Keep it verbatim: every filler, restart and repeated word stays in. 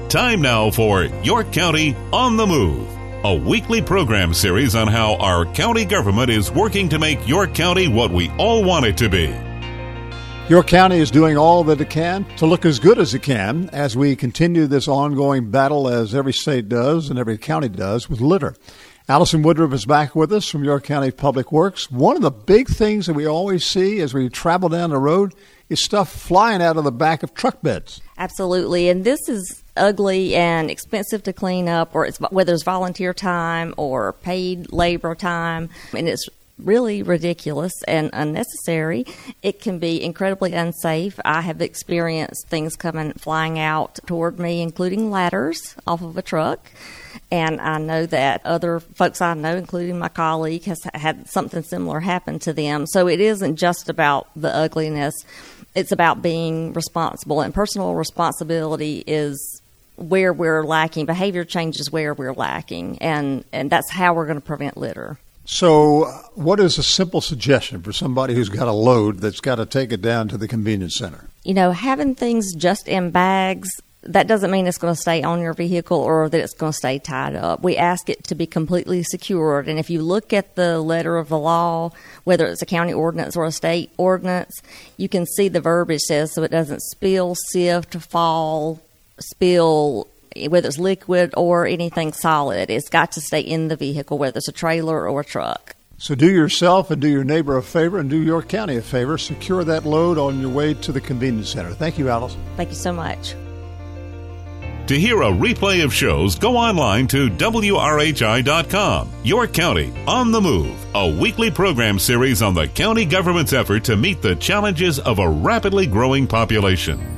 Time now for York County on the Move, a weekly program series on how our county government is working to make York County what we all want it to be. York County is doing all that it can to look as good as it can as we continue this ongoing battle, as every state does and every county does, with litter. Allison Woodruff is back with us from York County Public Works. One of the big things that we always see as we travel down the road is stuff flying out of the back of truck beds. Absolutely, and this is ugly and expensive to clean up, or it's, whether it's volunteer time or paid labor time, and it's really ridiculous and unnecessary. It can be incredibly unsafe. I have experienced things coming flying out toward me, including ladders off of a truck. And I know that other folks I know, including my colleague, has had something similar happen to them. So it isn't just about the ugliness. It's about being responsible. And personal responsibility is where we're lacking. Behavior change is where we're lacking. And, and that's how we're going to prevent litter. So what is a simple suggestion for somebody who's got a load that's got to take it down to the convenience center? You know, having things just in bags, that doesn't mean it's going to stay on your vehicle or that it's going to stay tied up. We ask it to be completely secured. And if you look at the letter of the law, whether it's a county ordinance or a state ordinance, you can see the verbiage says so it doesn't spill, sift, fall, spill, whether it's liquid or anything solid. It's got to stay in the vehicle, whether it's a trailer or a truck. So do yourself and do your neighbor a favor and do York County a favor. Secure that load on your way to the convenience center. Thank you, Alice. Thank you so much. To hear a replay of shows, go online to W R H I dot com. York County on the Move, a weekly program series on the county government's effort to meet the challenges of a rapidly growing population.